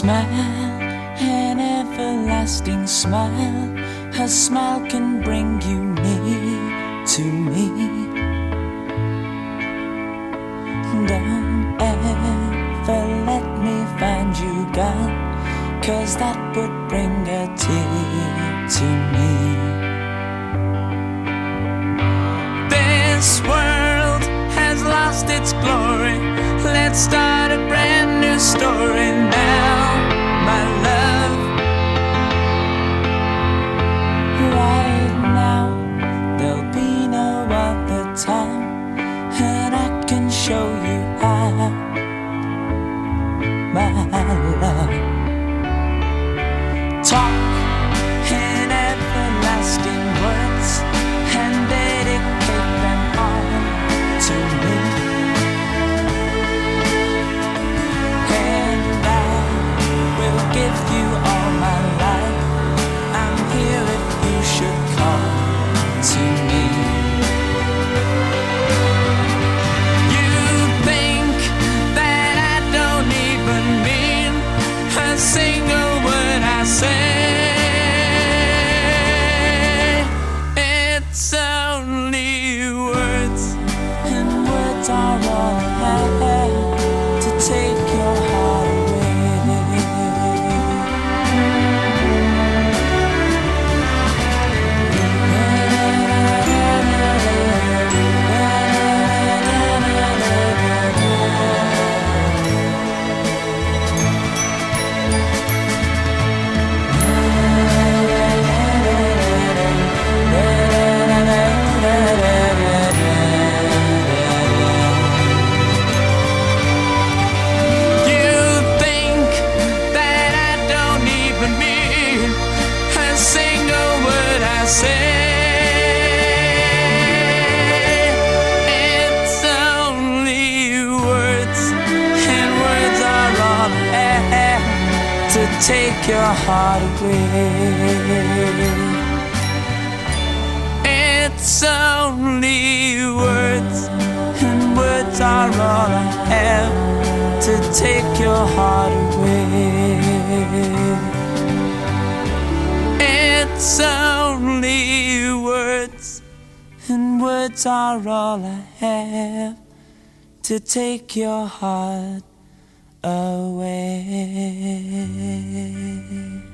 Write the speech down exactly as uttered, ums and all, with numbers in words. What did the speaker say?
smile, an everlasting smile. Her smile can bring you near to me. Don't ever let me find you gone, 'cause that would bring a tear to me. This world has lost its glory. Let's start a brand new story now, my love. Right now, there'll be no other time, and I can show you how, my love. Talk in everlasting words and dedicate them all to me. And I will give you all my life. I'm here if you should call to me. You think that I don't even mean a single word I say. It's only words, and words are all I have to take your heart away. Take your heart away. It's only words, and words are all I have to take your heart away. It's only words, and words are all I have to take your heart away.